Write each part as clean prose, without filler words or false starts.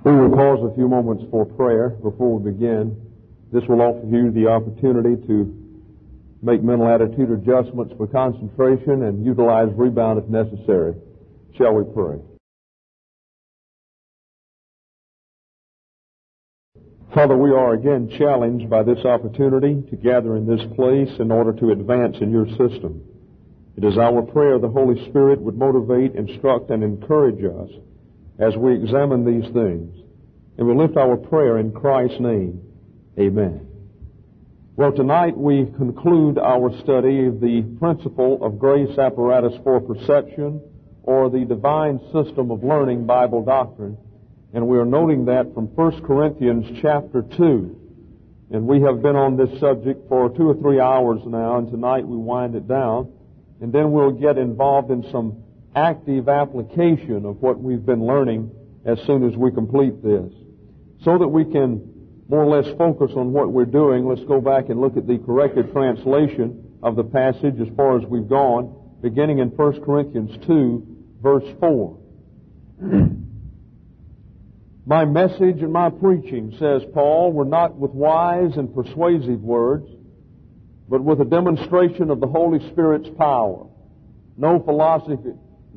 We will pause a few moments for prayer before we begin. This will offer you the opportunity to make mental attitude adjustments for concentration and utilize rebound if necessary. Shall we pray? Father, we are again challenged by this opportunity to gather in this place in order to advance in your system. It is our prayer the Holy Spirit would motivate, instruct, and encourage us as we examine these things. And we lift our prayer in Christ's name. Amen. Well, tonight we conclude our study of the principle of grace apparatus for perception, or the divine system of learning Bible doctrine. And we are noting that from 1 Corinthians chapter 2. And we have been on this subject for 2 or 3 hours now, and tonight we wind it down. And then we'll get involved in some active application of what we've been learning as soon as we complete this. So that we can more or less focus on what we're doing, let's go back and look at the corrected translation of the passage as far as we've gone, beginning in 1 Corinthians 2, verse 4. My message and my preaching, says Paul, were not with wise and persuasive words, but with a demonstration of the Holy Spirit's power. No philosophy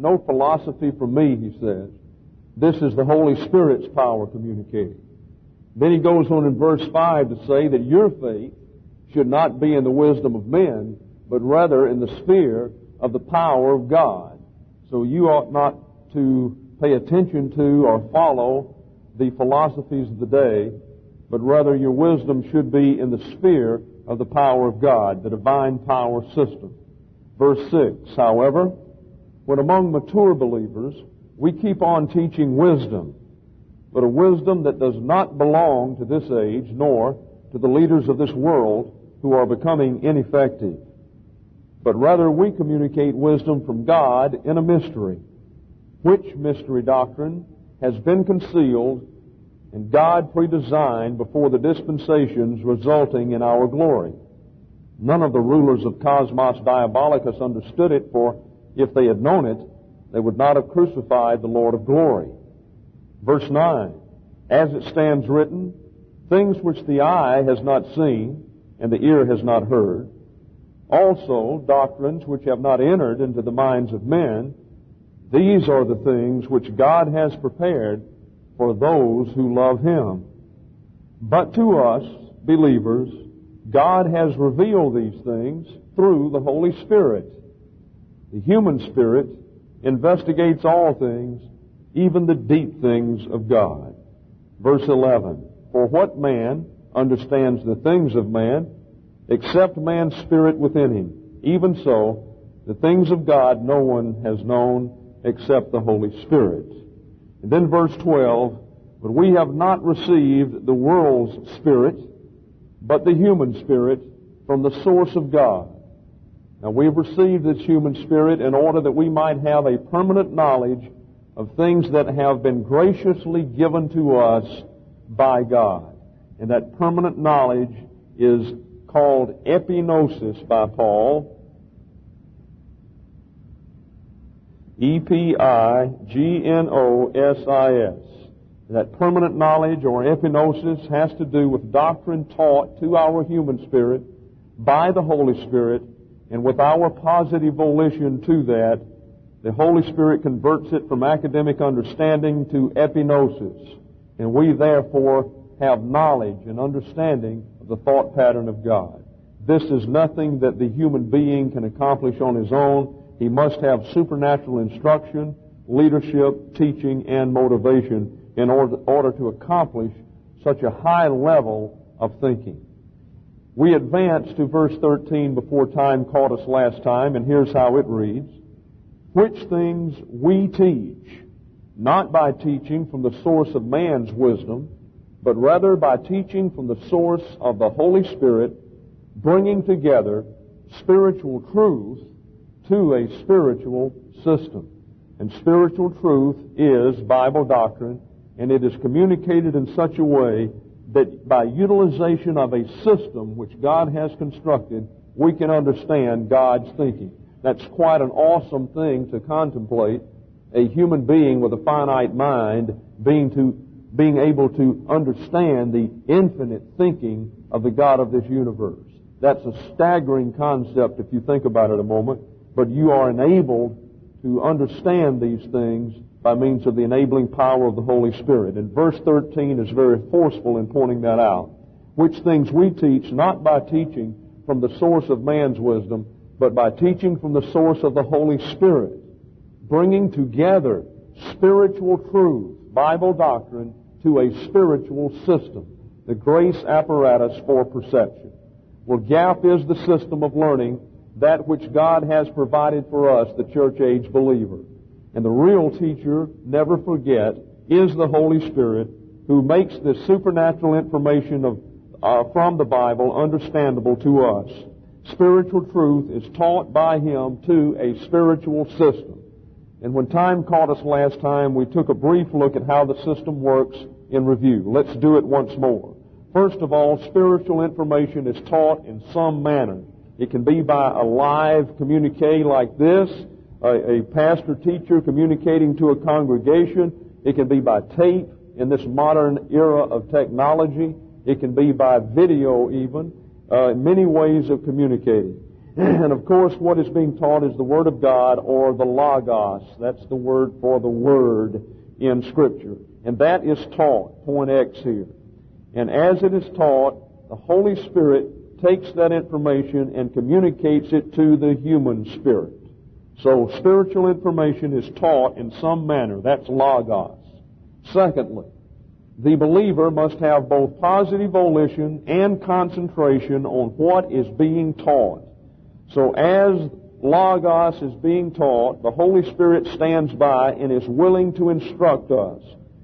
from me, he says. This is the Holy Spirit's power communicating. Then he goes on in verse 5 to say that your faith should not be in the wisdom of men, but rather in the sphere of the power of God. So you ought not to pay attention to or follow the philosophies of the day, but rather your wisdom should be in the sphere of the power of God, the divine power system. Verse 6, however, when among mature believers we keep on teaching wisdom, but a wisdom that does not belong to this age, nor to the leaders of this world who are becoming ineffective. But rather we communicate wisdom from God in a mystery, which mystery doctrine has been concealed and God predesigned before the dispensations resulting in our glory. None of the rulers of Cosmos Diabolicus understood it, for if they had known it, they would not have crucified the Lord of glory. Verse 9, as it stands written, things which the eye has not seen and the ear has not heard, also doctrines which have not entered into the minds of men, these are the things which God has prepared for those who love Him. But to us, believers, God has revealed these things through the Holy Spirit. The human spirit investigates all things, even the deep things of God. Verse 11, for what man understands the things of man, except man's spirit within him? Even so, the things of God no one has known except the Holy Spirit. And then verse 12, but we have not received the world's spirit, but the human spirit from the source of God. Now we've received this human spirit in order that we might have a permanent knowledge of things that have been graciously given to us by God. And that permanent knowledge is called epignosis by Paul. Epignosis. That permanent knowledge or epignosis has to do with doctrine taught to our human spirit by the Holy Spirit, and with our positive volition to that, the Holy Spirit converts it from academic understanding to epignosis. And we therefore have knowledge and understanding of the thought pattern of God. This is nothing that the human being can accomplish on his own. He must have supernatural instruction, leadership, teaching, and motivation in order to accomplish such a high level of thinking. We advance to verse 13 before time caught us last time, and here's how it reads. Which things we teach, not by teaching from the source of man's wisdom, but rather by teaching from the source of the Holy Spirit, bringing together spiritual truth to a spiritual system. And spiritual truth is Bible doctrine, and it is communicated in such a way that by utilization of a system which God has constructed, we can understand God's thinking. That's quite an awesome thing to contemplate, a human being with a finite mind being being able to understand the infinite thinking of the God of this universe. That's a staggering concept if you think about it a moment, but you are enabled to understand these things by means of the enabling power of the Holy Spirit. And verse 13 is very forceful in pointing that out. Which things we teach, not by teaching from the source of man's wisdom, but by teaching from the source of the Holy Spirit, bringing together spiritual truth, Bible doctrine, to a spiritual system, the grace apparatus for perception. Well, GAP is the system of learning, that which God has provided for us, the church-age believer. And the real teacher, never forget, is the Holy Spirit, who makes this supernatural information from the Bible understandable to us. Spiritual truth is taught by Him to a spiritual system. And when time caught us last time, we took a brief look at how the system works in review. Let's do it once more. First of all, spiritual information is taught in some manner. It can be by a live communique like this, a pastor-teacher communicating to a congregation. It can be by tape in this modern era of technology. It can be by video even, many ways of communicating. And of course, what is being taught is the Word of God, or the Logos. That's the word for the Word in Scripture. And that is taught, point X here. And as it is taught, the Holy Spirit takes that information and communicates it to the human spirit. So spiritual information is taught in some manner. That's Logos. Secondly, the believer must have both positive volition and concentration on what is being taught. So as Logos is being taught, the Holy Spirit stands by and is willing to instruct us.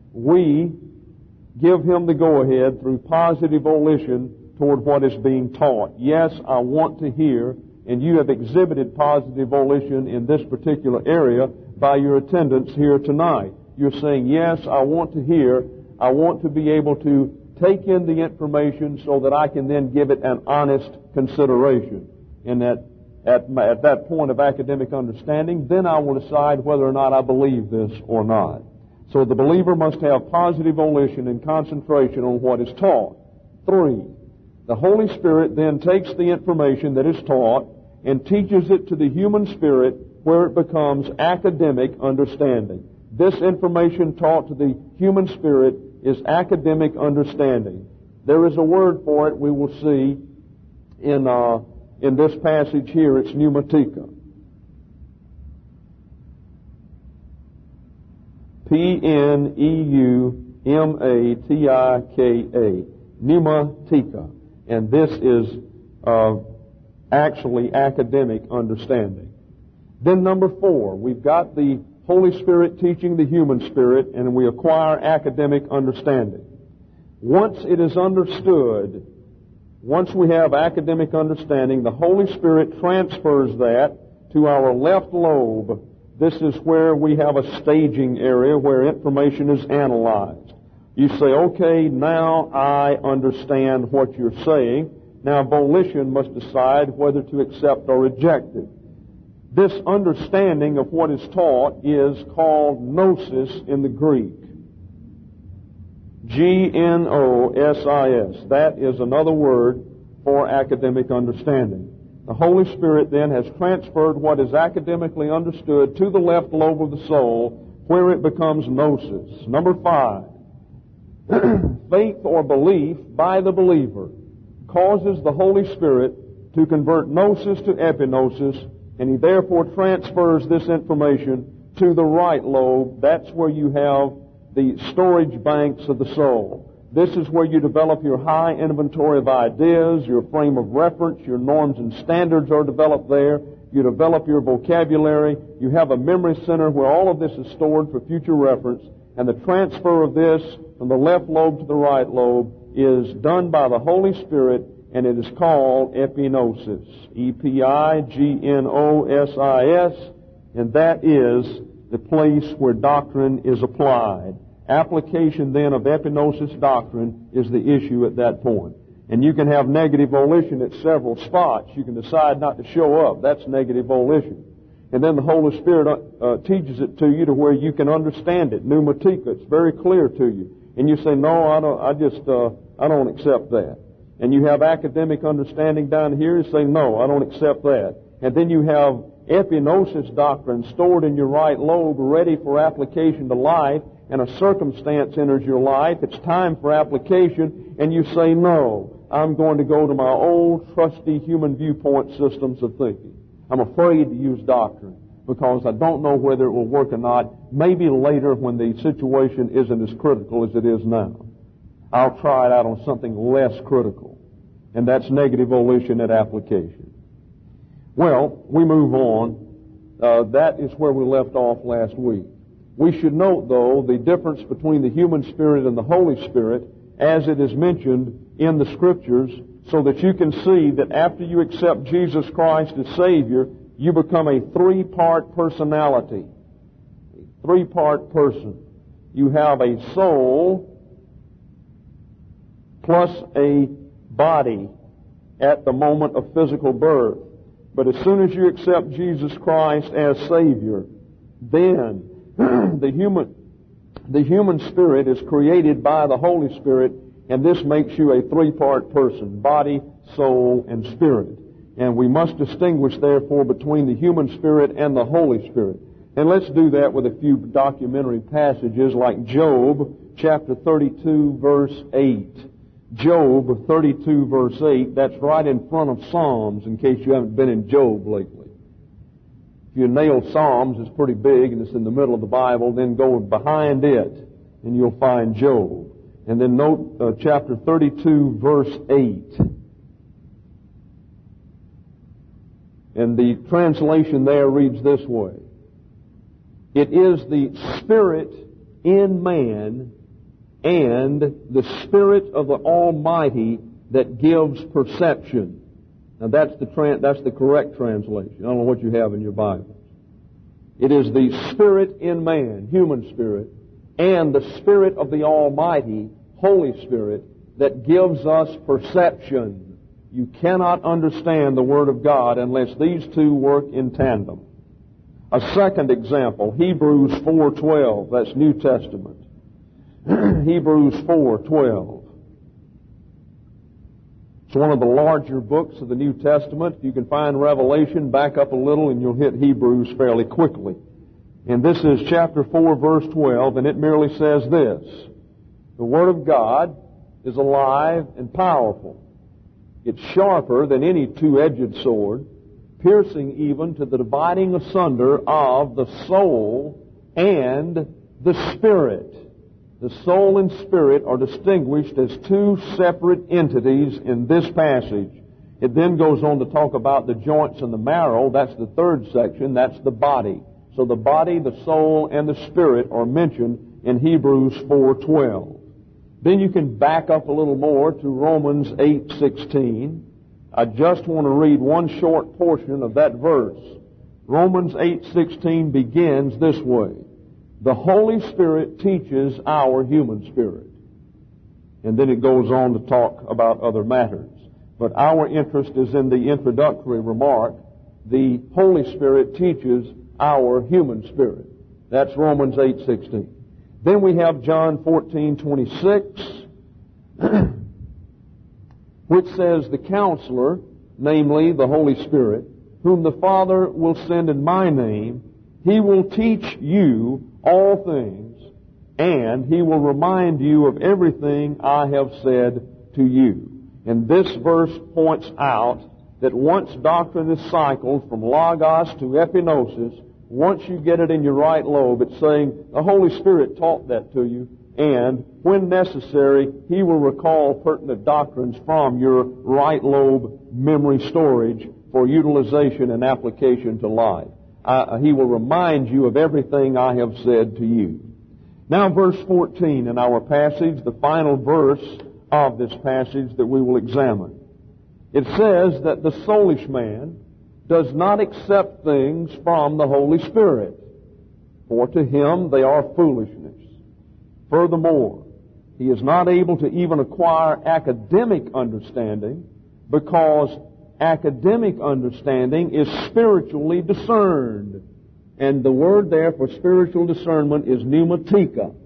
We give Him the go-ahead through positive volition toward what is being taught. Yes, I want to hear, and you have exhibited positive volition in this particular area by your attendance here tonight. You're saying, yes, I want to hear. I want to be able to take in the information so that I can then give it an honest consideration. And that at that point of academic understanding, then I will decide whether or not I believe this or not. So the believer must have positive volition and concentration on what is taught. 3, the Holy Spirit then takes the information that is taught and teaches it to the human spirit, where it becomes academic understanding. This information taught to the human spirit is academic understanding. There is a word for it we will see in this passage here. It's pneumatika. Pneumatika. Pneumatika. And this is actually academic understanding. Then number 4, we've got the Holy Spirit teaching the human spirit, and we acquire academic understanding. Once it is understood, once we have academic understanding, the Holy Spirit transfers that to our left lobe. This is where we have a staging area where information is analyzed. You say, okay, now I understand what you're saying. Now volition must decide whether to accept or reject it. This understanding of what is taught is called gnosis in the Greek. Gnosis. That is another word for academic understanding. The Holy Spirit then has transferred what is academically understood to the left lobe of the soul, where it becomes gnosis. Number 5, faith or belief by the believer causes the Holy Spirit to convert gnosis to epignosis, and He therefore transfers this information to the right lobe. That's where you have the storage banks of the soul. This is where you develop your high inventory of ideas, your frame of reference, your norms and standards are developed there. You develop your vocabulary. You have a memory center where all of this is stored for future reference. And the transfer of this from the left lobe to the right lobe is done by the Holy Spirit, and it is called epignosis. Epignosis. And that is the place where doctrine is applied. Application then of epignosis doctrine is the issue at that point. And you can have negative volition at several spots. You can decide not to show up. That's negative volition. And then the Holy Spirit teaches it to you to where you can understand it. Pneumatika. It's very clear to you. And you say, no, I don't accept that. And you have academic understanding down here, you say, no, I don't accept that. And then you have epignosis doctrine stored in your right lobe, ready for application to life, and a circumstance enters your life. It's time for application, and you say, no, I'm going to go to my old, trusty human viewpoint systems of thinking. I'm afraid to use doctrine because I don't know whether it will work or not. Maybe later when the situation isn't as critical as it is now. I'll try it out on something less critical, and that's negative volition at application. Well, we move on. That is where we left off last week. We should note, though, the difference between the human spirit and the Holy Spirit as it is mentioned in the Scriptures, so that you can see that after you accept Jesus Christ as Savior, you become a three-part personality, a three-part person. You have a soul plus a body at the moment of physical birth. But as soon as you accept Jesus Christ as Savior, then the human spirit is created by the Holy Spirit, and this makes you a three-part person, body, soul, and spirit. And we must distinguish, therefore, between the human spirit and the Holy Spirit. And let's do that with a few documentary passages like Job chapter 32, verse 8. Job 32, verse 8, that's right in front of Psalms, in case you haven't been in Job lately. If you nail Psalms, it's pretty big, and it's in the middle of the Bible, then go behind it, and you'll find Job. And then note chapter 32, verse 8. And the translation there reads this way. It is the Spirit in man and the Spirit of the Almighty that gives perception. Now that's the correct translation. I don't know what you have in your Bible. It is the Spirit in man, human spirit, and the Spirit of the Almighty, Holy Spirit, that gives us perception. You cannot understand the Word of God unless these two work in tandem. A second example, Hebrews 4:12. That's New Testament. Hebrews 4:12. It's one of the larger books of the New Testament. If you can find Revelation, back up a little and you'll hit Hebrews fairly quickly. And this is chapter 4, verse 12, and it merely says this. The Word of God is alive and powerful. It's sharper than any two-edged sword, piercing even to the dividing asunder of the soul and the spirit. The soul and spirit are distinguished as two separate entities in this passage. It then goes on to talk about the joints and the marrow. That's the third section. That's the body. So the body, the soul, and the spirit are mentioned in Hebrews 4:12. Then you can back up a little more to Romans 8:16. I just want to read one short portion of that verse. Romans 8:16 begins this way. The Holy Spirit teaches our human spirit. And then it goes on to talk about other matters. But our interest is in the introductory remark. The Holy Spirit teaches our human spirit. That's Romans 8:16. Then we have John 14:26, which says, the Counselor, namely the Holy Spirit, whom the Father will send in my name, He will teach you all things, and He will remind you of everything I have said to you. And this verse points out that once doctrine is cycled from logos to epignosis, once you get it in your right lobe, it's saying the Holy Spirit taught that to you, and when necessary, He will recall pertinent doctrines from your right lobe memory storage for utilization and application to life. He will remind you of everything I have said to you. Now verse 14 in our passage, the final verse of this passage that we will examine. It says that the soulish man does not accept things from the Holy Spirit, for to him they are foolishness. Furthermore, he is not able to even acquire academic understanding, because academic understanding is spiritually discerned. And the word there for spiritual discernment is pneumatika.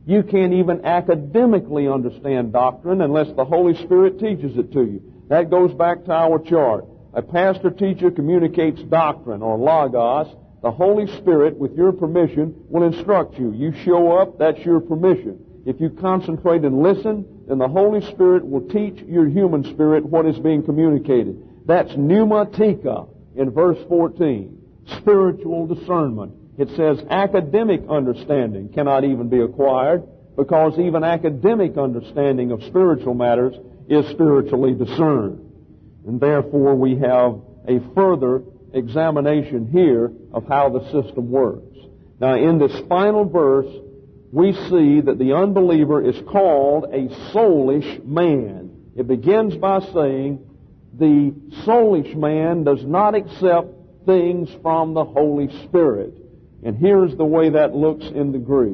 You can't even academically understand doctrine unless the Holy Spirit teaches it to you. That goes back to our chart. A pastor-teacher communicates doctrine, or logos. The Holy Spirit, with your permission, will instruct you. You show up, that's your permission. If you concentrate and listen, then the Holy Spirit will teach your human spirit what is being communicated. That's pneumatica in verse 14. Spiritual discernment. It says academic understanding cannot even be acquired, because even academic understanding of spiritual matters is spiritually discerned. And therefore we have a further examination here of how the system works. Now in this final verse, we see that the unbeliever is called a soulish man. It begins by saying the soulish man does not accept things from the Holy Spirit. And here's the way that looks in the Greek.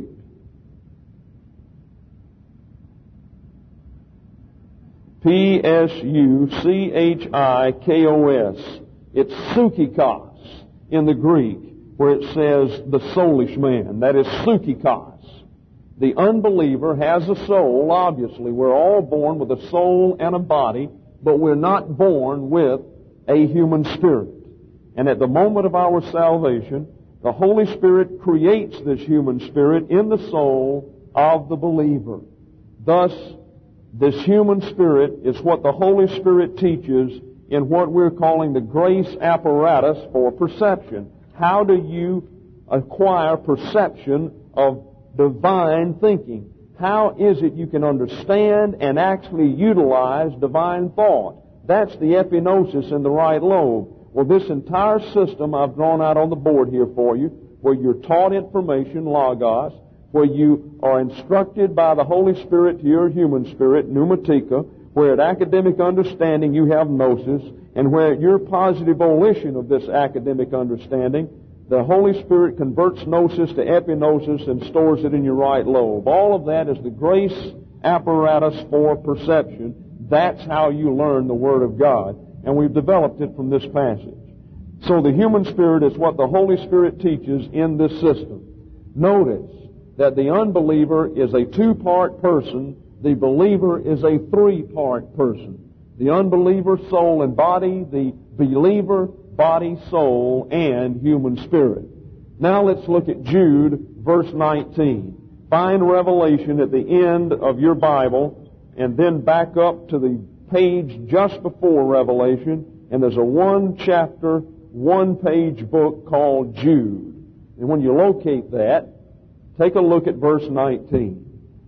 P-S-U-C-H-I-K-O-S. It's sukikos in the Greek, where it says the soulish man. That is sukikos. The unbeliever has a soul, obviously. We're all born with a soul and a body, but we're not born with a human spirit. And at the moment of our salvation, the Holy Spirit creates this human spirit in the soul of the believer. Thus, this human spirit is what the Holy Spirit teaches in what we're calling the grace apparatus for perception. How do you acquire perception of divine thinking? How is it you can understand and actually utilize divine thought? That's the epinosis in the right lobe. Well, this entire system I've drawn out on the board here for you, where you're taught information, logos, where you are instructed by the Holy Spirit to your human spirit, pneumatica, where at academic understanding you have gnosis, and where at your positive volition of this academic understanding, the Holy Spirit converts gnosis to epinosis and stores it in your right lobe. All of that is the grace apparatus for perception. That's how you learn the Word of God. And we've developed it from this passage. So the human spirit is what the Holy Spirit teaches in this system. Notice that the unbeliever is a two-part person. The believer is a three-part person. The unbeliever, soul and body. The believer, body, soul, and human spirit. Now let's look at Jude, verse 19. Find Revelation at the end of your Bible, and then back up to the page just before Revelation, and there's a one-chapter, one-page book called Jude. And when you locate that, take a look at verse 19.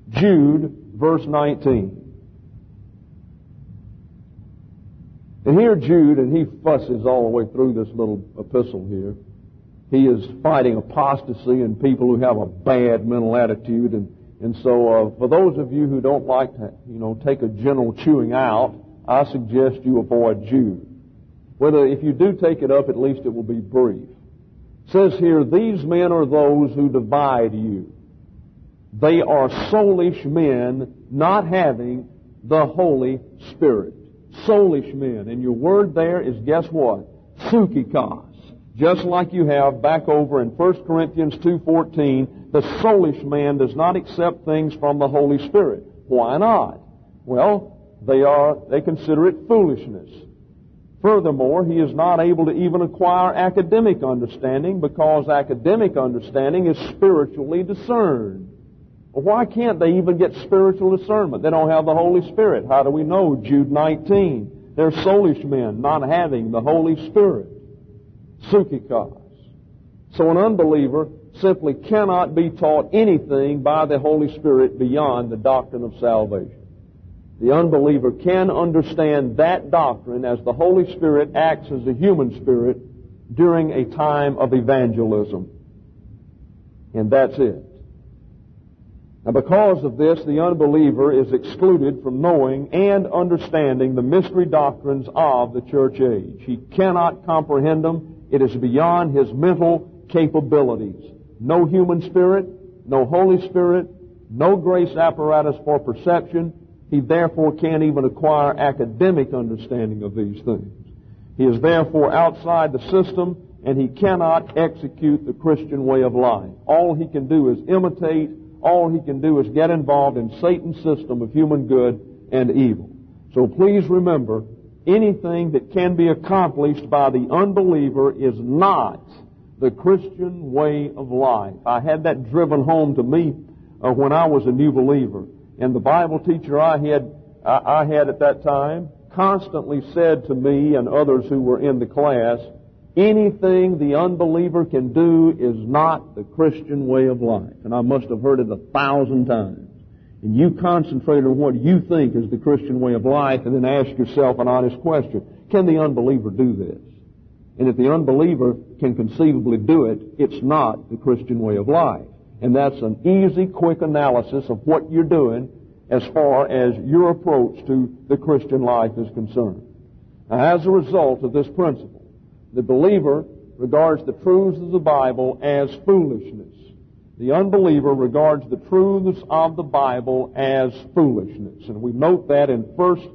Jude, verse 19. And here Jude, and he fusses all the way through this little epistle here. He is fighting apostasy and people who have a bad mental attitude. And so for those of you who don't like to, take a general chewing out, I suggest you avoid Jude. Whether if you do take it up, at least it will be brief. It says here, these men are those who divide you. They are soulish men not having the Holy Spirit. Soulish men. And your word there is, guess what? Sukikos. Just like you have back over in 1 Corinthians 2:14, the soulish man does not accept things from the Holy Spirit. Why not? Well, they consider it foolishness. Furthermore, he is not able to even acquire academic understanding, because academic understanding is spiritually discerned. Well, why can't they even get spiritual discernment? They don't have the Holy Spirit. How do we know? Jude 19. They're soulish men not having the Holy Spirit. Sukikos. So an unbeliever simply cannot be taught anything by the Holy Spirit beyond the doctrine of salvation. The unbeliever can understand that doctrine as the Holy Spirit acts as a human spirit during a time of evangelism. And that's it. Now, because of this, the unbeliever is excluded from knowing and understanding the mystery doctrines of the church age. He cannot comprehend them. It is beyond his mental capabilities. No human spirit, no Holy Spirit, no grace apparatus for perception. He therefore can't even acquire academic understanding of these things. He is therefore outside the system, and he cannot execute the Christian way of life. All he can do is imitate all he can do is get involved in Satan's system of human good and evil. So please remember, anything that can be accomplished by the unbeliever is not the Christian way of life. I had that driven home to me when I was a new believer. And the Bible teacher I had at that time constantly said to me and others who were in the class, anything the unbeliever can do is not the Christian way of life. And I must have heard it 1,000 times. And you concentrate on what you think is the Christian way of life and then ask yourself an honest question. Can the unbeliever do this? And if the unbeliever can conceivably do it, it's not the Christian way of life. And that's an easy, quick analysis of what you're doing as far as your approach to the Christian life is concerned. Now, as a result of this principle, the believer regards the truths of the Bible as foolishness. The unbeliever regards the truths of the Bible as foolishness. And we note that in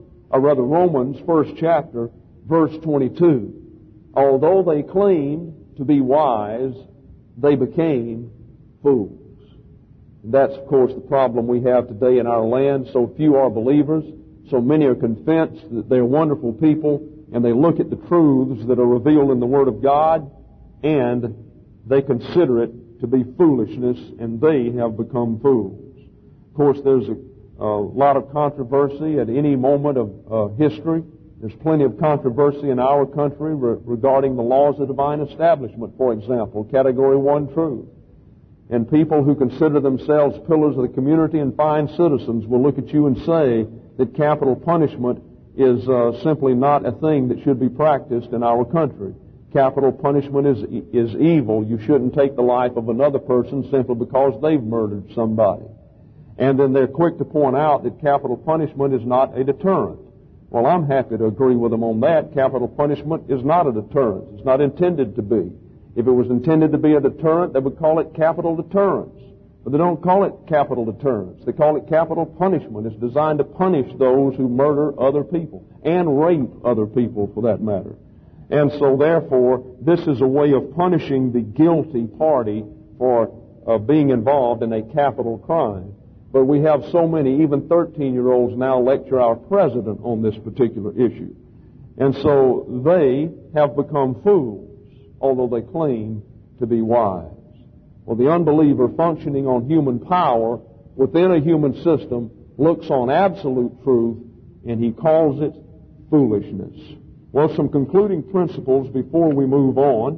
Romans 1st chapter, verse 22. Although they claimed to be wise, they became fools. And that's, of course, the problem we have today in our land. So few are believers. So many are convinced that they're wonderful people, and they look at the truths that are revealed in the Word of God, and they consider it to be foolishness, and they have become fools. Of course, there's a lot of controversy at any moment of history. There's plenty of controversy in our country regarding the laws of divine establishment, for example, Category 1 truth. And people who consider themselves pillars of the community and fine citizens will look at you and say that capital punishment is simply not a thing that should be practiced in our country. Capital punishment is evil. You shouldn't take the life of another person simply because they've murdered somebody. And then they're quick to point out that capital punishment is not a deterrent. Well, I'm happy to agree with them on that. Capital punishment is not a deterrent. It's not intended to be. If it was intended to be a deterrent, they would call it capital deterrence. But they don't call it capital deterrence. They call it capital punishment. It's designed to punish those who murder other people and rape other people, for that matter. And so, therefore, this is a way of punishing the guilty party for being involved in a capital crime. But we have so many, even 13-year-olds now lecture our president on this particular issue. And so they have become fools, although they claim to be wise. Well, the unbeliever functioning on human power within a human system looks on absolute truth, and he calls it foolishness. Well, some concluding principles before we move on.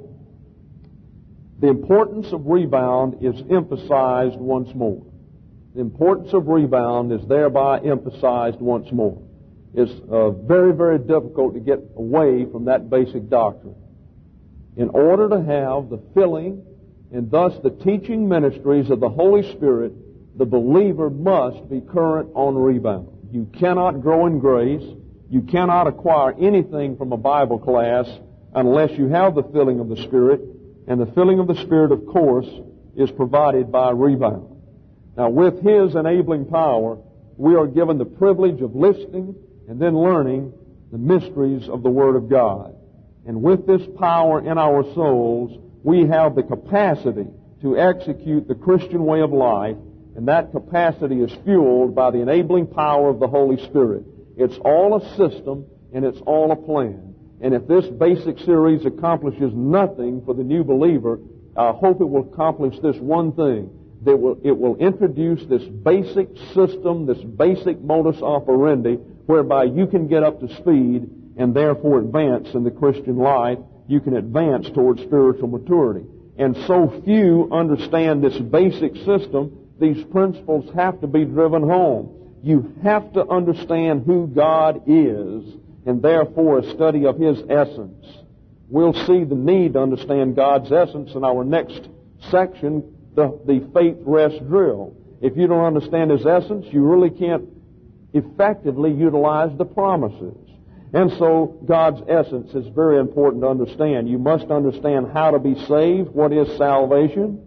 The importance of rebound is emphasized once more. The importance of rebound is thereby emphasized once more. It's very, very difficult to get away from that basic doctrine. In order to have the filling and thus the teaching ministries of the Holy Spirit, the believer must be current on rebound. You cannot grow in grace. You cannot acquire anything from a Bible class unless you have the filling of the Spirit. And the filling of the Spirit, of course, is provided by rebound. Now, with His enabling power, we are given the privilege of listening and then learning the mysteries of the Word of God. And with this power in our souls, we have the capacity to execute the Christian way of life, and that capacity is fueled by the enabling power of the Holy Spirit. It's all a system, and it's all a plan. And if this basic series accomplishes nothing for the new believer, I hope it will accomplish this one thing. It will introduce this basic system, this basic modus operandi, whereby you can get up to speed and therefore advance in the Christian life. You can advance towards spiritual maturity. And so few understand this basic system, these principles have to be driven home. You have to understand who God is, and therefore a study of His essence. We'll see the need to understand God's essence in our next section, the faith rest drill. If you don't understand His essence, you really can't effectively utilize the promises. And so God's essence is very important to understand. You must understand how to be saved. What is salvation?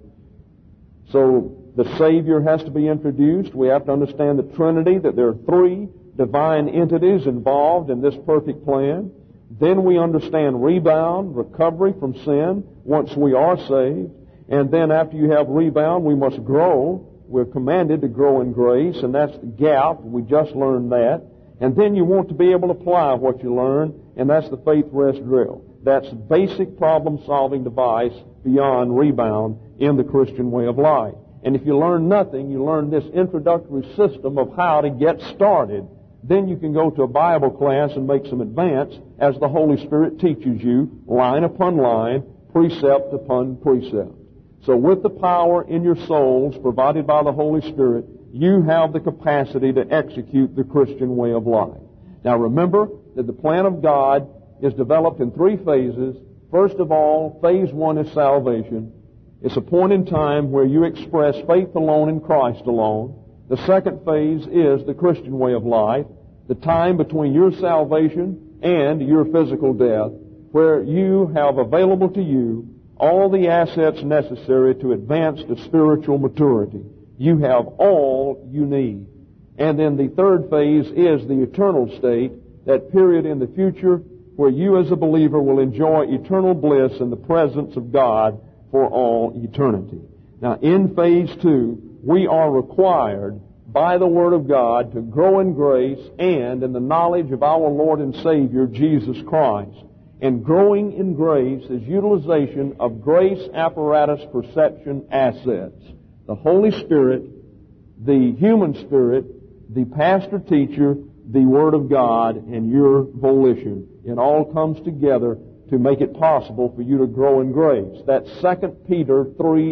So the Savior has to be introduced. We have to understand the Trinity, that there are three divine entities involved in this perfect plan. Then we understand rebound, recovery from sin, once we are saved. And then after you have rebound, we must grow. we're commanded to grow in grace, and that's the gap. We just learned that. And then you want to be able to apply what you learn, and that's the faith rest drill. That's basic problem-solving device beyond rebound in the Christian way of life. And if you learn nothing, you learn this introductory system of how to get started. Then you can go to a Bible class and make some advance as the Holy Spirit teaches you, line upon line, precept upon precept. So with the power in your souls provided by the Holy Spirit, you have the capacity to execute the Christian way of life. Now remember that the plan of God is developed in three phases. First of all, phase one is salvation. It's a point in time where you express faith alone in Christ alone. The second phase is the Christian way of life, the time between your salvation and your physical death, where you have available to you all the assets necessary to advance to spiritual maturity. You have all you need. And then the third phase is the eternal state, that period in the future where you as a believer will enjoy eternal bliss in the presence of God for all eternity. Now, in phase two, we are required by the Word of God to grow in grace and in the knowledge of our Lord and Savior, Jesus Christ. And growing in grace is utilization of grace apparatus perception assets. The Holy Spirit, the human spirit, the pastor-teacher, the Word of God, and your volition. It all comes together to make it possible for you to grow in grace. That's 2 Peter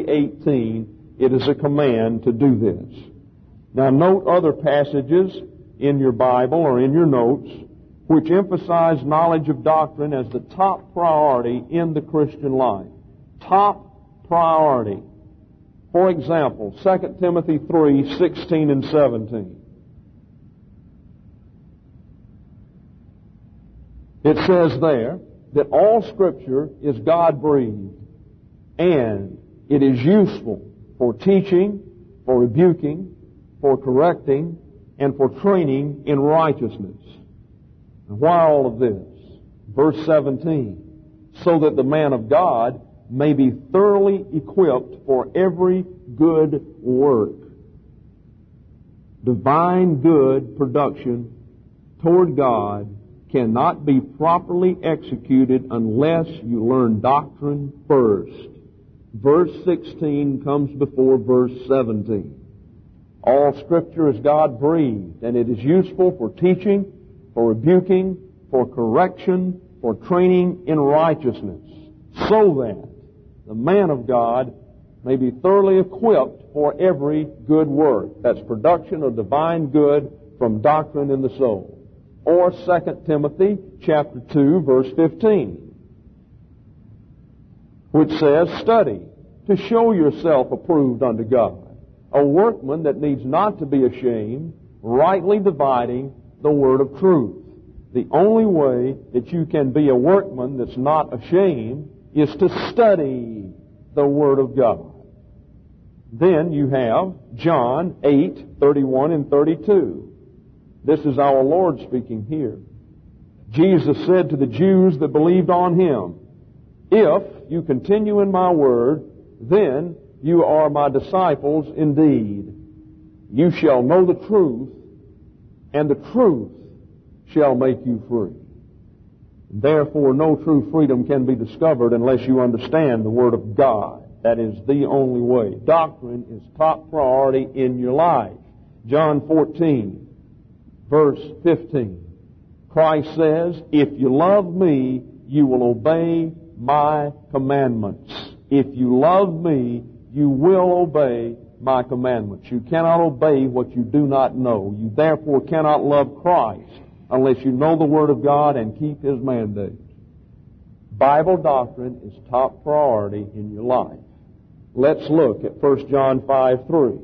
3:18. It is a command to do this. Now note other passages in your Bible or in your notes which emphasize knowledge of doctrine as the top priority in the Christian life. Top priority. For example, 2 Timothy 3:16 and 17. It says there that all Scripture is God-breathed, and it is useful for teaching, for rebuking, for correcting, and for training in righteousness. And why all of this? Verse 17, so that the man of God may be thoroughly equipped for every good work. Divine good production toward God cannot be properly executed unless you learn doctrine first. Verse 16 comes before verse 17. All Scripture is God-breathed, and it is useful for teaching, for rebuking, for correction, for training in righteousness, so that the man of God may be thoroughly equipped for every good work. That's production of divine good from doctrine in the soul. Or 2 Timothy chapter 2, verse 15, which says, study to show yourself approved unto God, a workman that needs not to be ashamed, rightly dividing the word of truth. The only way that you can be a workman that's not ashamed is to study the Word of God. Then you have John 8:31 and 32. This is our Lord speaking here. Jesus said to the Jews that believed on Him, if you continue in my word, then you are my disciples indeed. You shall know the truth, and the truth shall make you free. Therefore, no true freedom can be discovered unless you understand the Word of God. That is the only way. Doctrine is top priority in your life. John 14, verse 15. Christ says, if you love me, you will obey my commandments. If you love me, you will obey my commandments. You cannot obey what you do not know. You therefore cannot love Christ unless you know the Word of God and keep His mandates. Bible doctrine is top priority in your life. Let's look at 1 John 5:3.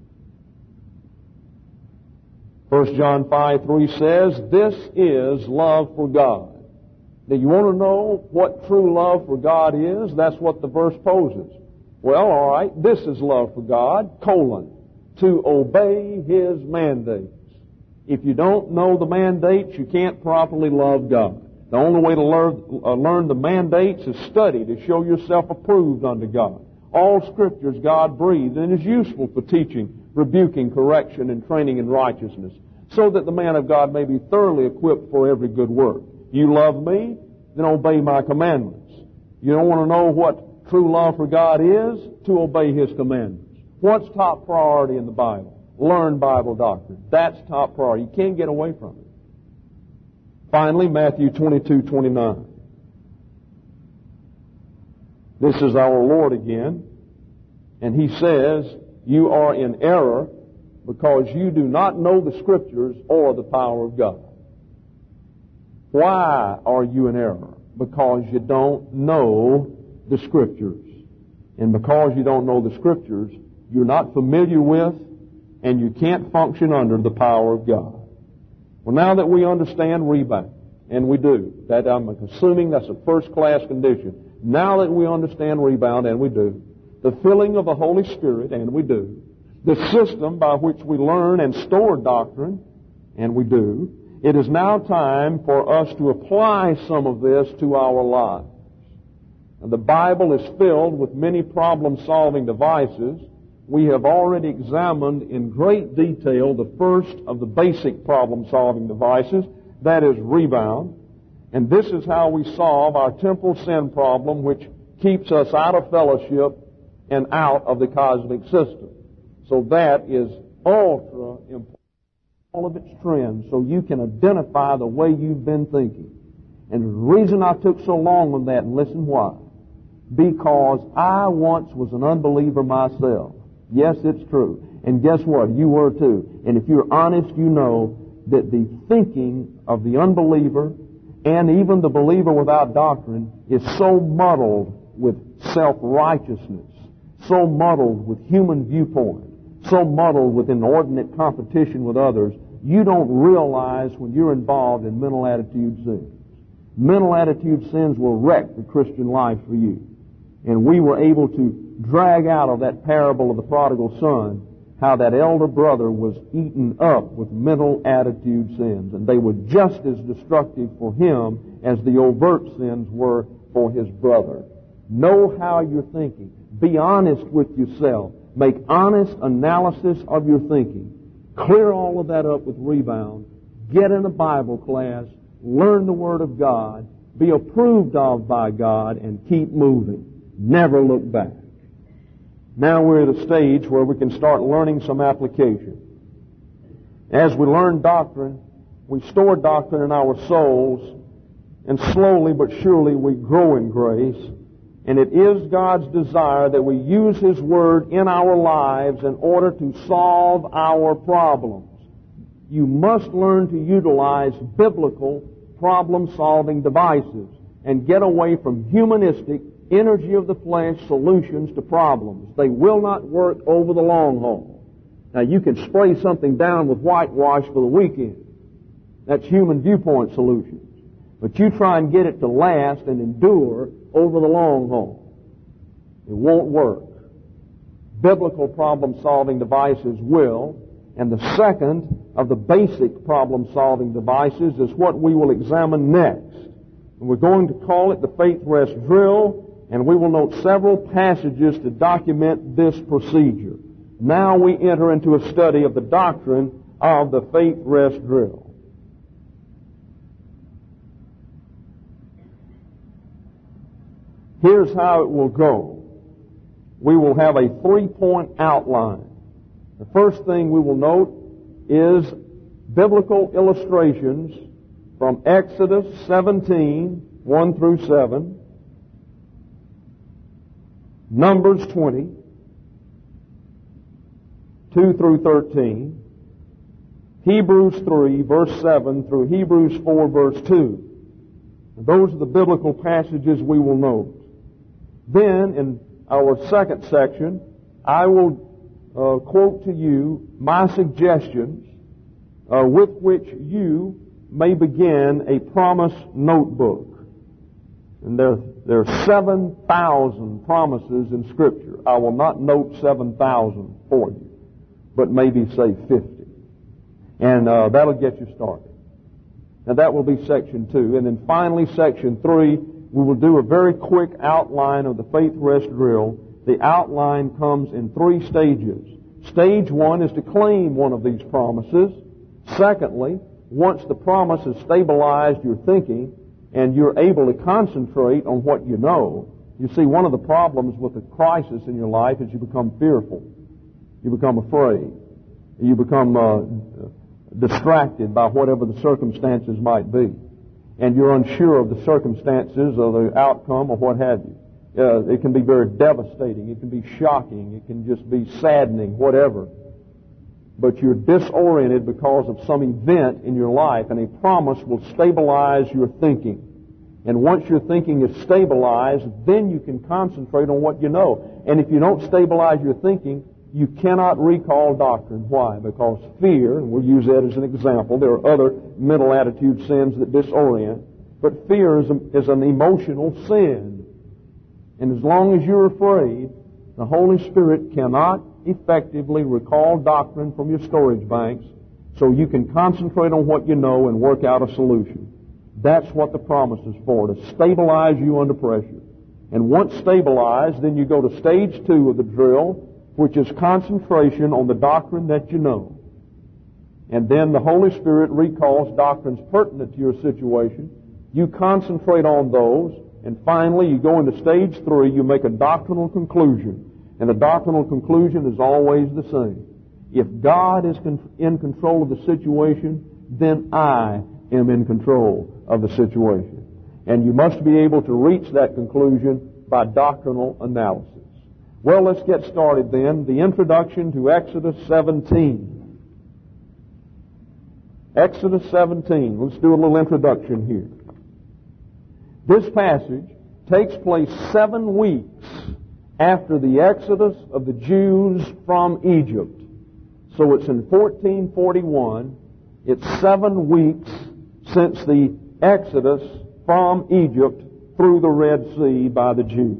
1 John 5:3 says, this is love for God. Now you want to know what true love for God is? That's what the verse poses. Well, all right, this is love for God, to obey His mandates. If you don't know the mandates, you can't properly love God. The only way to learn the mandates is study to show yourself approved unto God. All Scripture is God-breathed and is useful for teaching, rebuking, correction, and training in righteousness, so that the man of God may be thoroughly equipped for every good work. You love me, then obey my commandments. You don't want to know what true love for God is? To obey His commandments. What's top priority in the Bible? Learn Bible doctrine. That's top priority. You can't get away from it. Finally, Matthew 22:29. This is our Lord again, and He says, you are in error because you do not know the Scriptures or the power of God. Why are you in error? Because you don't know the Scriptures. And because you don't know the Scriptures, you're not familiar with, and you can't function under the power of God. Well, now that we understand rebound, and we do, that I'm assuming that's a first-class condition. Now that we understand rebound, and we do, the filling of the Holy Spirit, and we do, the system by which we learn and store doctrine, and we do, it is now time for us to apply some of this to our lives. And the Bible is filled with many problem-solving devices. We have already examined in great detail the first of the basic problem-solving devices, that is rebound. And this is how we solve our temporal sin problem, which keeps us out of fellowship and out of the cosmic system. So that is ultra important, all of its trends, so you can identify the way you've been thinking. And the reason I took so long on that, and listen why. Because I once was an unbeliever myself. Yes, it's true. And guess what? You were too. And if you're honest, you know that the thinking of the unbeliever and even the believer without doctrine is so muddled with self-righteousness, so muddled with human viewpoint, so muddled with inordinate competition with others, you don't realize when you're involved in mental attitude sins. Mental attitude sins will wreck the Christian life for you. And we were able to drag out of that parable of the prodigal son how that elder brother was eaten up with mental attitude sins. And they were just as destructive for him as the overt sins were for his brother. Know how you're thinking. Be honest with yourself. Make honest analysis of your thinking. Clear all of that up with rebound. Get in a Bible class. Learn the Word of God. Be approved of by God and keep moving. Never look back. Now we're at a stage where we can start learning some application. As we learn doctrine, we store doctrine in our souls, and slowly but surely we grow in grace. And it is God's desire that we use His Word in our lives in order to solve our problems. You must learn to utilize biblical problem-solving devices and get away from humanistic, energy of the flesh solutions to problems. They will not work over the long haul. Now, you can spray something down with whitewash for the weekend. That's human viewpoint solutions. But you try and get it to last and endure over the long haul. It won't work. Biblical problem-solving devices will. And the second of the basic problem-solving devices is what we will examine next. And we're going to call it the Faith Rest Drill, and we will note several passages to document this procedure. Now we enter into a study of the doctrine of the Faith Rest Drill. Here's how it will go. We will have a 3-point outline. The first thing we will note is biblical illustrations from Exodus 17, 1 through 7, Numbers 20, 2 through 13, Hebrews 3, verse 7 through Hebrews 4, verse 2. And those are the biblical passages we will note. Then, in our second section, I will quote to you my suggestions with which you may begin a promise notebook. And there are 7,000 promises in Scripture. I will not note 7,000 for you, but maybe say 50. And that'll get you started. Now that will be section 2. And then finally, section 3, we will do a very quick outline of the Faith Rest Drill, the outline comes in 3 stages. Stage 1 is to claim one of these promises. Secondly, once the promise has stabilized your thinking and you're able to concentrate on what you know, you see, one of the problems with a crisis in your life is you become fearful. You become afraid. You become distracted by whatever the circumstances might be. And you're unsure of the circumstances or the outcome or what have you. It can be very devastating. It can be shocking. It can just be saddening, whatever. But you're disoriented because of some event in your life, and a promise will stabilize your thinking. And once your thinking is stabilized, then you can concentrate on what you know. And if you don't stabilize your thinking, you cannot recall doctrine. Why? Because fear, and we'll use that as an example. There are other mental attitude sins that disorient, but fear is an emotional sin. And as long as you're afraid, the Holy Spirit cannot effectively recall doctrine from your storage banks, so you can concentrate on what you know and work out a solution. That's what the promise is for, to stabilize you under pressure. And once stabilized, then you go to stage 2 of the drill, which is concentration on the doctrine that you know. And then the Holy Spirit recalls doctrines pertinent to your situation. You concentrate on those, and finally you go into stage 3, you make a doctrinal conclusion. And the doctrinal conclusion is always the same. If God is in control of the situation, then I am in control of the situation. And you must be able to reach that conclusion by doctrinal analysis. Well, let's get started then. The introduction to Exodus 17. Exodus 17. Let's do a little introduction here. This passage takes place 7 weeks after the exodus of the Jews from Egypt. So it's in 1441. It's 7 weeks since the exodus from Egypt through the Red Sea by the Jews.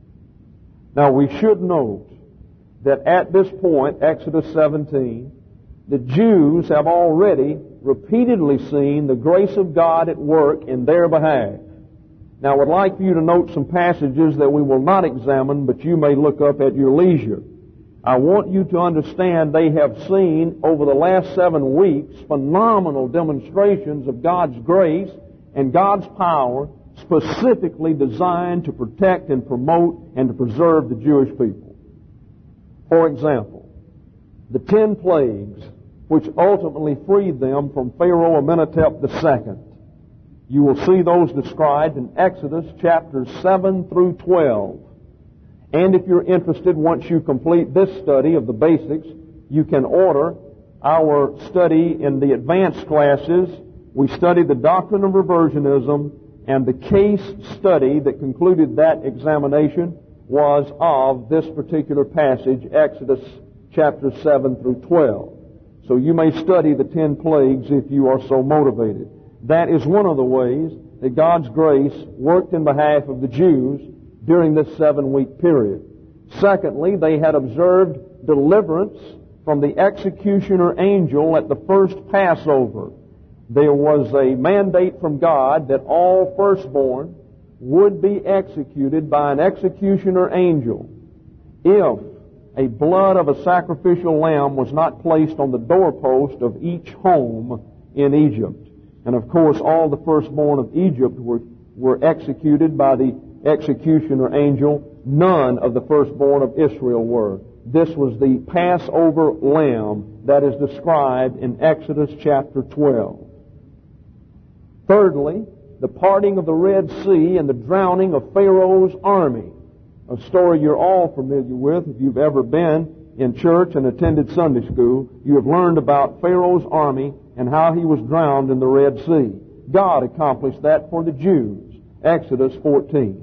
Now we should note that at this point, Exodus 17, the Jews have already repeatedly seen the grace of God at work in their behalf. Now I would like for you to note some passages that we will not examine, but you may look up at your leisure. I want you to understand they have seen over the last 7 weeks phenomenal demonstrations of God's grace and God's power specifically designed to protect and promote and to preserve the Jewish people. For example, the 10 plagues which ultimately freed them from Pharaoh Amenhotep II. You will see those described in Exodus chapters 7 through 12. And if you're interested, once you complete this study of the basics, you can order our study in the advanced classes. We studied the doctrine of reversionism, and the case study that concluded that examination was of this particular passage, Exodus chapters 7 through 12. So you may study the 10 plagues if you are so motivated. That is one of the ways that God's grace worked in behalf of the Jews during this 7-week period. Secondly, they had observed deliverance from the executioner angel at the first Passover. There was a mandate from God that all firstborn would be executed by an executioner angel if a blood of a sacrificial lamb was not placed on the doorpost of each home in Egypt. And of course, all the firstborn of Egypt were executed by the executioner angel. None of the firstborn of Israel were. This was the Passover lamb that is described in Exodus chapter 12. Thirdly, the parting of the Red Sea and the drowning of Pharaoh's army. A story you're all familiar with if you've ever been in church and attended Sunday school. You have learned about Pharaoh's army and how he was drowned in the Red Sea. God accomplished that for the Jews. Exodus 14.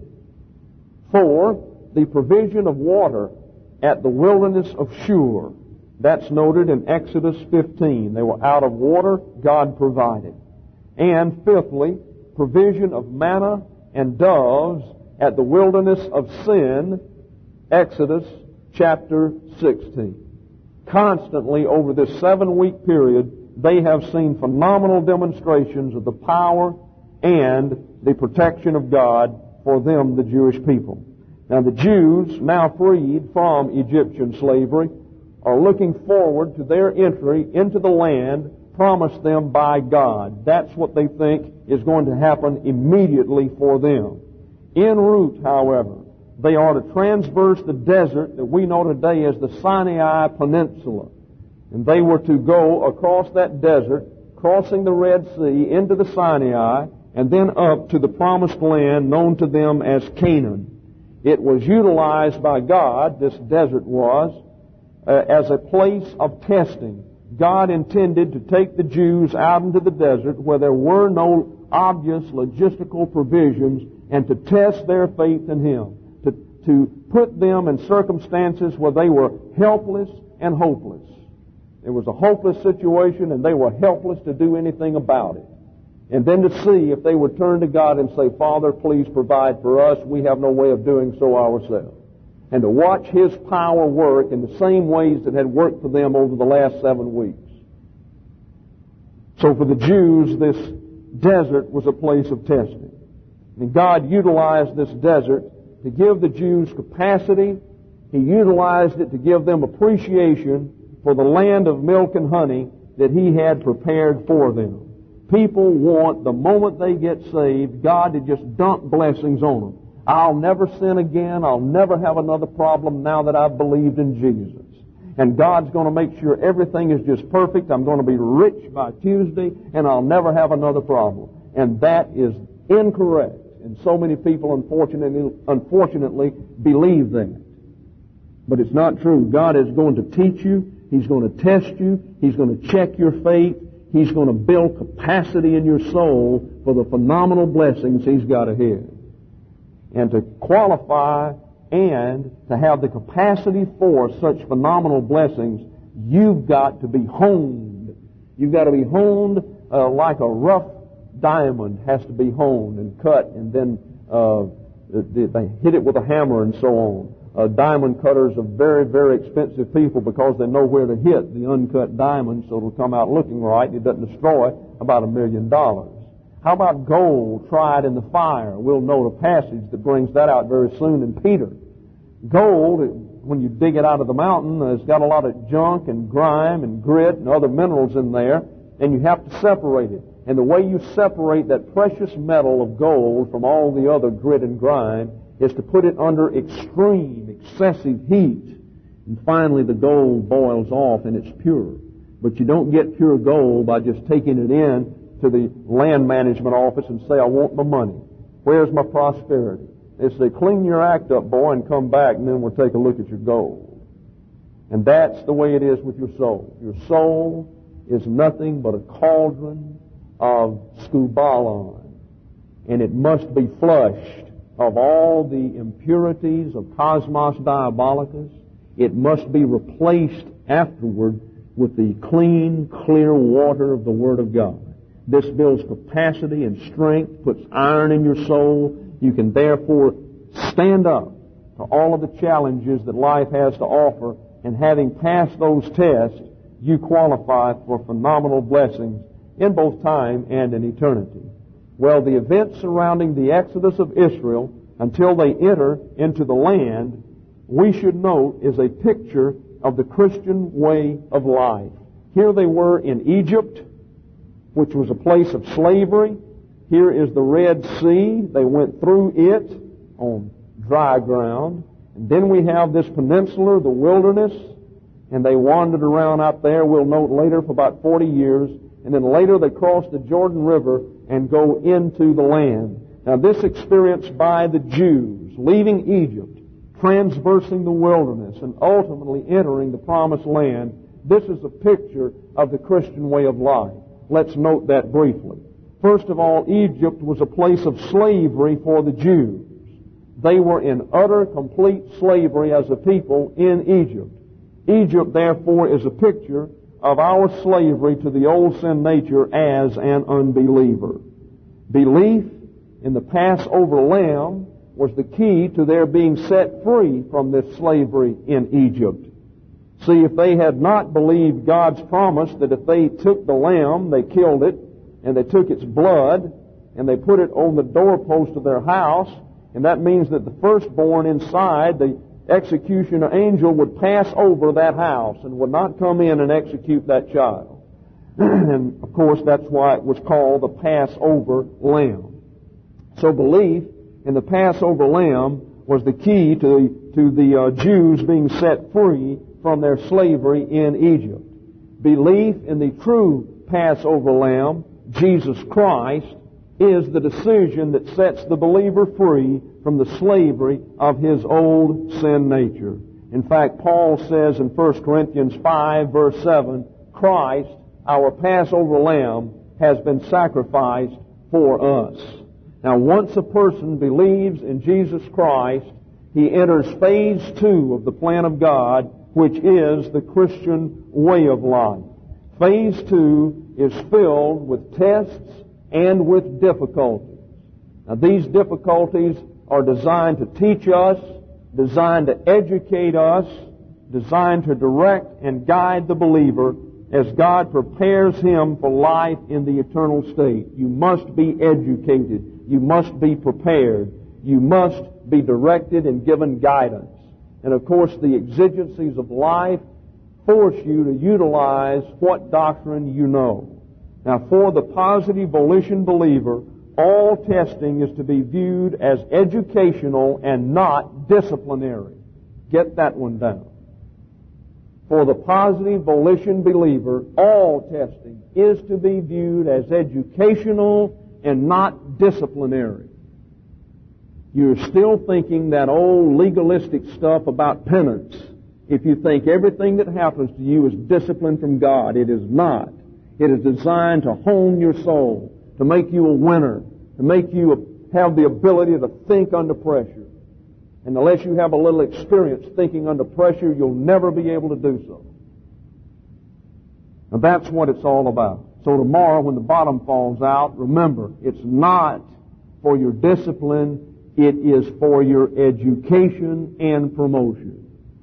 4, the provision of water at the wilderness of Shur. That's noted in Exodus 15. They were out of water, God provided. And fifthly, provision of manna and doves at the wilderness of Sin, Exodus chapter 16. Constantly over this 7-week period, they have seen phenomenal demonstrations of the power and the protection of God for them, the Jewish people. Now the Jews, now freed from Egyptian slavery, are looking forward to their entry into the land promised them by God. That's what they think is going to happen immediately for them. En route, however, they are to transverse the desert that we know today as the Sinai Peninsula. And they were to go across that desert, crossing the Red Sea into the Sinai, and then up to the promised land known to them as Canaan. It was utilized by God, this desert was, as a place of testing. God intended to take the Jews out into the desert where there were no obvious logistical provisions and to test their faith in Him, to put them in circumstances where they were helpless and hopeless. It was a hopeless situation and they were helpless to do anything about it. And then to see if they would turn to God and say, Father, please provide for us. We have no way of doing so ourselves. And to watch His power work in the same ways that had worked for them over the last 7 weeks. So for the Jews, this desert was a place of testing. And God utilized this desert to give the Jews capacity. He utilized it to give them appreciation for the land of milk and honey that He had prepared for them. People want, the moment they get saved, God to just dump blessings on them. I'll never sin again. I'll never have another problem now that I've believed in Jesus. And God's going to make sure everything is just perfect. I'm going to be rich by Tuesday, and I'll never have another problem. And that is incorrect. And so many people, unfortunately, believe that. But it's not true. God is going to teach you. He's going to test you. He's going to check your faith. He's going to build capacity in your soul for the phenomenal blessings He's got ahead. And to qualify and to have the capacity for such phenomenal blessings, you've got to be honed. You've got to be honed like a rough diamond has to be honed and cut, and then they hit it with a hammer and so on. Diamond cutters are very, very expensive people because they know where to hit the uncut diamond so it'll come out looking right and it doesn't destroy about $1 million. How about gold tried in the fire? We'll note a passage that brings that out very soon in Peter. Gold, when you dig it out of the mountain, it's got a lot of junk and grime and grit and other minerals in there, and you have to separate it. And the way you separate that precious metal of gold from all the other grit and grime is to put it under extreme, excessive heat. And finally the gold boils off and it's pure. But you don't get pure gold by just taking it in to the land management office and say, I want my money. Where's my prosperity? They say, clean your act up, boy, and come back, and then we'll take a look at your gold. And that's the way it is with your soul. Your soul is nothing but a cauldron of scubalon, and it must be flushed of all the impurities of cosmos diabolicus. It must be replaced afterward with the clean, clear water of the Word of God. This builds capacity and strength, puts iron in your soul. You can therefore stand up to all of the challenges that life has to offer, and having passed those tests, you qualify for phenomenal blessings in both time and in eternity. Well, the events surrounding the exodus of Israel until they enter into the land, we should note, is a picture of the Christian way of life. Here they were in Egypt, which was a place of slavery. Here is the Red Sea. They went through it on dry ground. And then we have this peninsula, the wilderness, and they wandered around out there, we'll note later, for about 40 years. And then later they cross the Jordan River and go into the land. Now this experience by the Jews, leaving Egypt, transversing the wilderness, and ultimately entering the promised land, this is a picture of the Christian way of life. Let's note that briefly. First of all, Egypt was a place of slavery for the Jews. They were in utter, complete slavery as a people in Egypt. Egypt, therefore, is a picture of our slavery to the old sin nature as an unbeliever. Belief in the Passover lamb was the key to their being set free from this slavery in Egypt. See, if they had not believed God's promise that if they took the lamb, they killed it, and they took its blood, and they put it on the doorpost of their house, And that means that the firstborn inside, the executioner angel, would pass over that house and would not come in and execute that child. And, of course, that's why it was called the Passover lamb. So belief in the Passover lamb was the key to the Jews being set free from their slavery in Egypt. Belief in the true Passover lamb, Jesus Christ, is the decision that sets the believer free from the slavery of his old sin nature. In fact, Paul says in 1 Corinthians 5, verse 7, Christ, our Passover lamb, has been sacrificed for us. Now, once a person believes in Jesus Christ, he enters phase 2 of the plan of God, which is the Christian way of life. Phase 2 is filled with tests and with difficulties. Now, these difficulties are designed to teach us, designed to educate us, designed to direct and guide the believer as God prepares him for life in the eternal state. You must be educated. You must be prepared. You must be directed and given guidance. And of course, the exigencies of life force you to utilize what doctrine you know. Now, for the positive volition believer, all testing is to be viewed as educational and not disciplinary. Get that one down. For the positive volition believer, all testing is to be viewed as educational and not disciplinary. You're still thinking that old legalistic stuff about penance if you think everything that happens to you is discipline from God. It is not. It is designed to hone your soul, to make you a winner, to make you have the ability to think under pressure. And unless you have a little experience thinking under pressure, you'll never be able to do so. And that's what it's all about. So tomorrow, when the bottom falls out, remember, it's not for your discipline, it is for your education and promotion.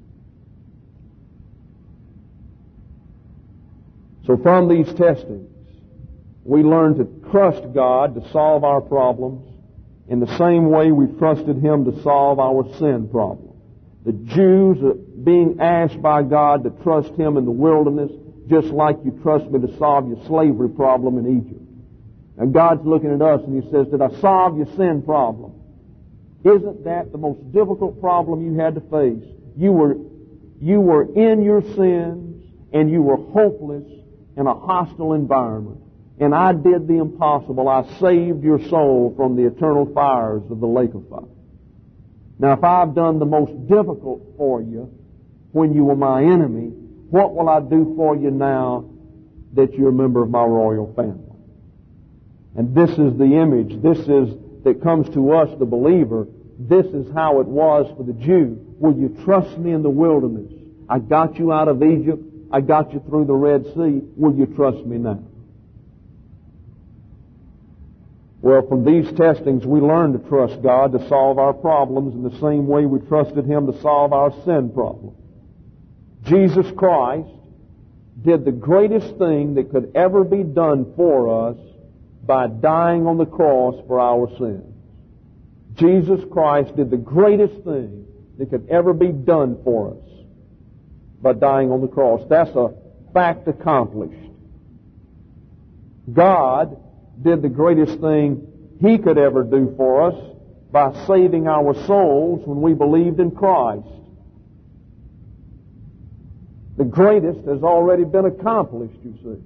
So from these testings, we learn to trust God to solve our problems in the same way we trusted Him to solve our sin problem. The Jews are being asked by God to trust Him in the wilderness just like you trust me to solve your slavery problem in Egypt. And God's looking at us and He says, did I solve your sin problem? Isn't that the most difficult problem you had to face? You were in your sins and you were hopeless in a hostile environment. And I did the impossible. I saved your soul from the eternal fires of the lake of fire. Now, if I've done the most difficult for you when you were my enemy, what will I do for you now that you're a member of my royal family? And this is the image. That comes to us, the believer. This is how it was for the Jew. Will you trust me in the wilderness? I got you out of Egypt. I got you through the Red Sea. Will you trust me now? Well, from these testings, we learn to trust God to solve our problems in the same way we trusted Him to solve our sin problem. Jesus Christ did the greatest thing that could ever be done for us by dying on the cross for our sins. Jesus Christ did the greatest thing that could ever be done for us by dying on the cross. That's a fact accomplished. God did the greatest thing He could ever do for us by saving our souls when we believed in Christ. The greatest has already been accomplished, you see.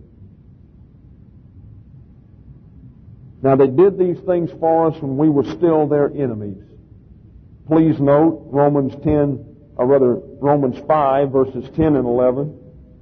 Now, they did these things for us when we were still their enemies. Please note Romans 5, verses 10 and 11.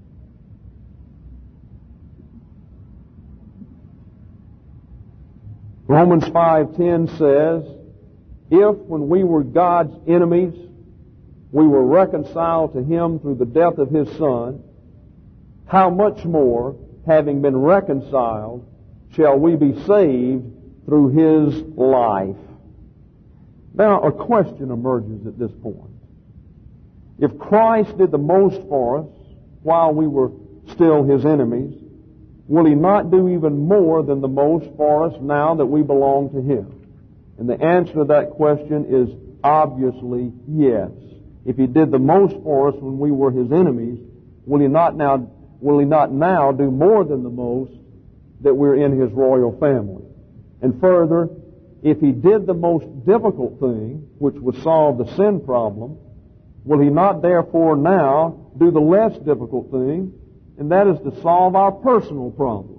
Romans 5:10 says, if when we were God's enemies, we were reconciled to Him through the death of His Son, how much more, having been reconciled, shall we be saved through His life? Now, a question emerges at this point. If Christ did the most for us while we were still His enemies, will He not do even more than the most for us now that we belong to Him? And the answer to that question is obviously yes. If He did the most for us when we were His enemies, will He not now do more than the most that we're in His royal family? And further, if He did the most difficult thing, which would solve the sin problem, will He not therefore now do the less difficult thing, and that is to solve our personal problems?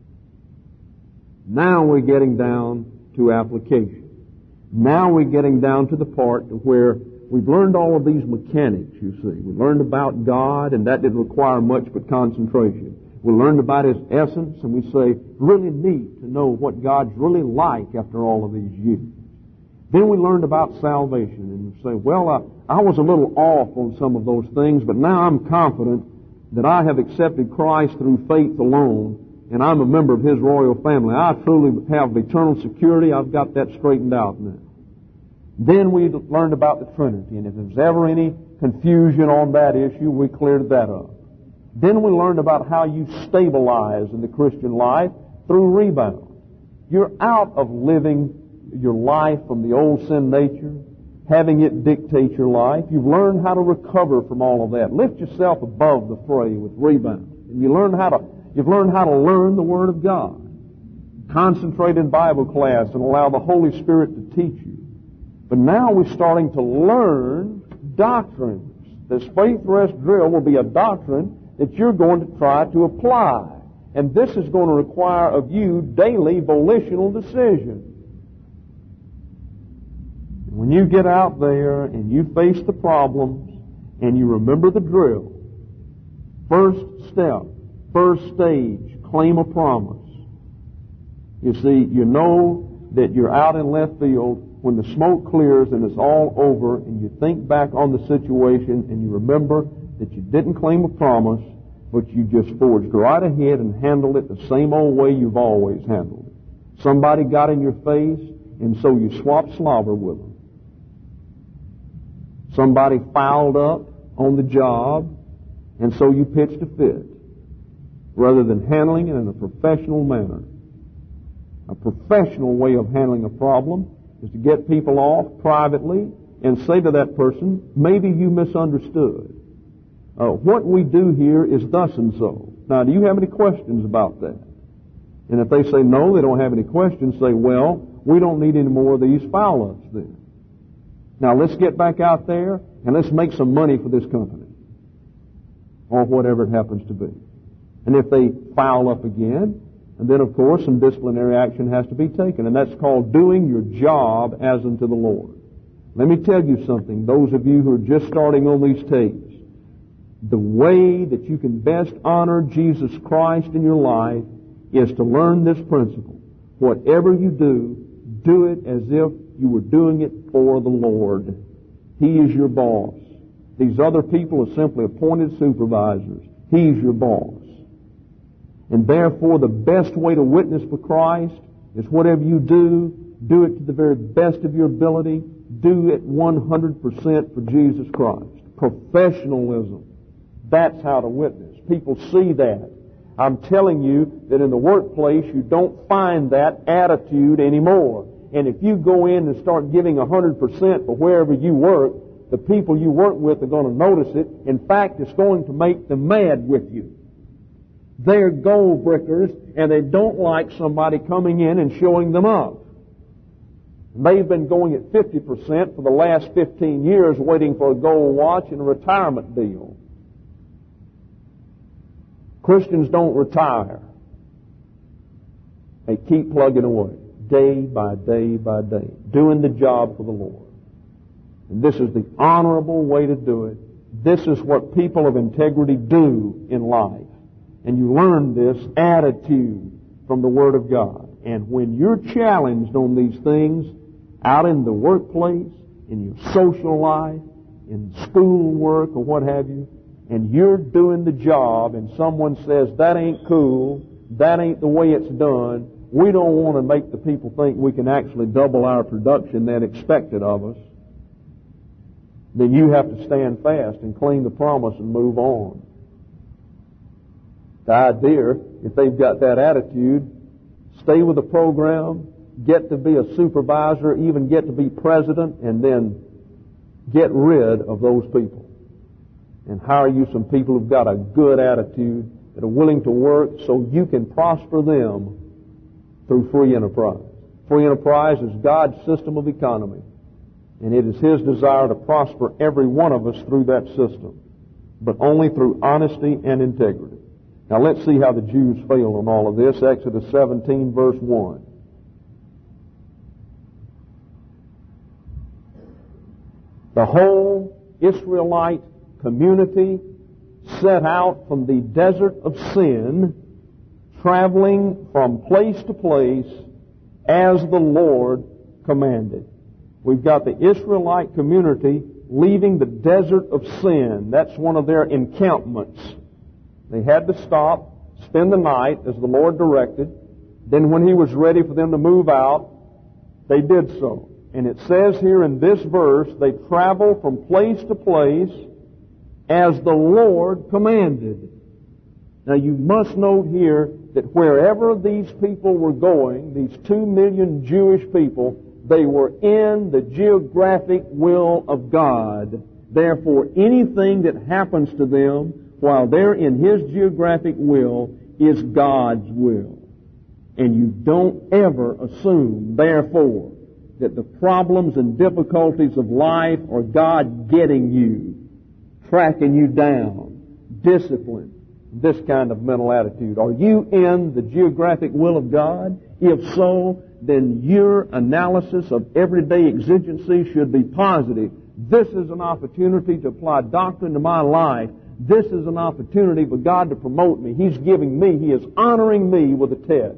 Now we're getting down to application. Now we're getting down to the part where we've learned all of these mechanics, you see. We learned about God, and that didn't require much but concentration. We learned about His essence, and we say, really neat to know what God's really like after all of these years. Then we learned about salvation, and we say, well, I was a little off on some of those things, but now I'm confident that I have accepted Christ through faith alone, and I'm a member of His royal family. I truly have eternal security. I've got that straightened out now. Then we learned about the Trinity, and if there's ever any confusion on that issue, we cleared that up. Then we learned about how you stabilize in the Christian life through rebound. You're out of living your life from the old sin nature, having it dictate your life. You've learned how to recover from all of that. Lift yourself above the fray with rebound. And you've learned how to learn the Word of God. Concentrate in Bible class and allow the Holy Spirit to teach you. But now we're starting to learn doctrines. This faith rest drill will be a doctrine that you're going to try to apply. And this is going to require of you daily volitional decisions. When you get out there and you face the problems and you remember the drill, first step, first stage, claim a promise. You see, you know that you're out in left field when the smoke clears and it's all over, and you think back on the situation and you remember that you didn't claim a promise, but you just forged right ahead and handled it the same old way you've always handled it. Somebody got in your face, and so you swapped slobber with them. Somebody fouled up on the job, and so you pitched a fit, rather than handling it in a professional manner. A professional way of handling a problem is to get people off privately and say to that person, maybe you misunderstood. What we do here is thus and so. Now, do you have any questions about that? And if they say no, they don't have any questions, say, well, we don't need any more of these foul-ups then. Now, let's get back out there and let's make some money for this company, or whatever it happens to be. And if they foul up again, and then, of course, some disciplinary action has to be taken, and that's called doing your job as unto the Lord. Let me tell you something, those of you who are just starting on these tapes. The way that you can best honor Jesus Christ in your life is to learn this principle. Whatever you do, do it as if you were doing it for the Lord. He is your boss. These other people are simply appointed supervisors. He's your boss. And therefore, the best way to witness for Christ is whatever you do it to the very best of your ability. Do it 100% for Jesus Christ. Professionalism. That's how to witness. People see that. I'm telling you that in the workplace, you don't find that attitude anymore. And if you go in and start giving 100% for wherever you work, the people you work with are going to notice it. In fact, it's going to make them mad with you. They're gold brickers, and they don't like somebody coming in and showing them up. They've been going at 50% for the last 15 years waiting for a gold watch and a retirement deal. Christians don't retire. They keep plugging away, day by day by day, doing the job for the Lord. And this is the honorable way to do it. This is what people of integrity do in life. And you learn this attitude from the Word of God. And when you're challenged on these things, out in the workplace, in your social life, in school work or what have you, and you're doing the job and someone says, that ain't cool, that ain't the way it's done, we don't want to make the people think we can actually double our production than expected of us, then you have to stand fast and claim the promise and move on. The idea, if they've got that attitude, stay with the program, get to be a supervisor, even get to be president, and then get rid of those people and hire you some people who've got a good attitude, that are willing to work so you can prosper them through free enterprise. Free enterprise is God's system of economy, and it is His desire to prosper every one of us through that system, but only through honesty and integrity. Now let's see how the Jews failed on all of this. Exodus 17, verse 1. The whole Israelite community set out from the desert of sin, traveling from place to place as the Lord commanded. We've got the Israelite community leaving the desert of sin. That's one of their encampments. They had to stop, spend the night as the Lord directed. Then when He was ready for them to move out, they did so. And it says here in this verse, they traveled from place to place as the Lord commanded. Now you must note here that wherever these people were going, these 2 million Jewish people, they were in the geographic will of God. Therefore, anything that happens to them while they're in His geographic will is God's will. And you don't ever assume, therefore, that the problems and difficulties of life are God getting you, tracking you down, discipline, this kind of mental attitude. Are you in the geographic will of God? If so, then your analysis of everyday exigencies should be positive. This is an opportunity to apply doctrine to my life. This is an opportunity for God to promote me. He's giving me, He is honoring me with a test.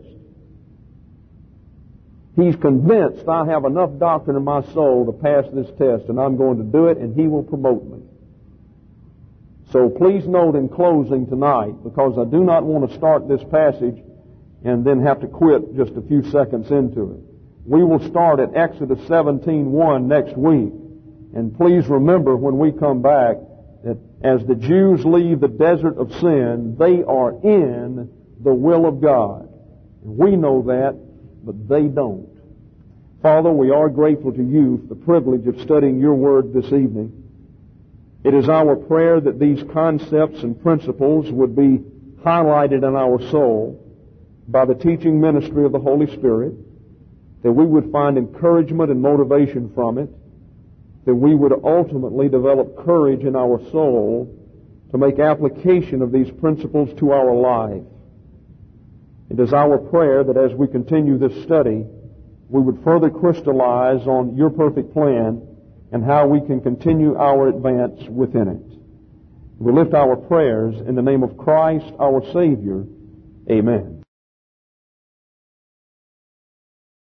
He's convinced I have enough doctrine in my soul to pass this test, and I'm going to do it, and He will promote me. So please note in closing tonight, because I do not want to start this passage and then have to quit just a few seconds into it. We will start at Exodus 17:1 next week. And please remember when we come back that as the Jews leave the desert of sin, they are in the will of God. And we know that, but they don't. Father, we are grateful to You for the privilege of studying Your Word this evening. It is our prayer that these concepts and principles would be highlighted in our soul by the teaching ministry of the Holy Spirit, that we would find encouragement and motivation from it, that we would ultimately develop courage in our soul to make application of these principles to our life. It is our prayer that as we continue this study, we would further crystallize on Your perfect plan and how we can continue our advance within it. We lift our prayers in the name of Christ, our Savior. Amen.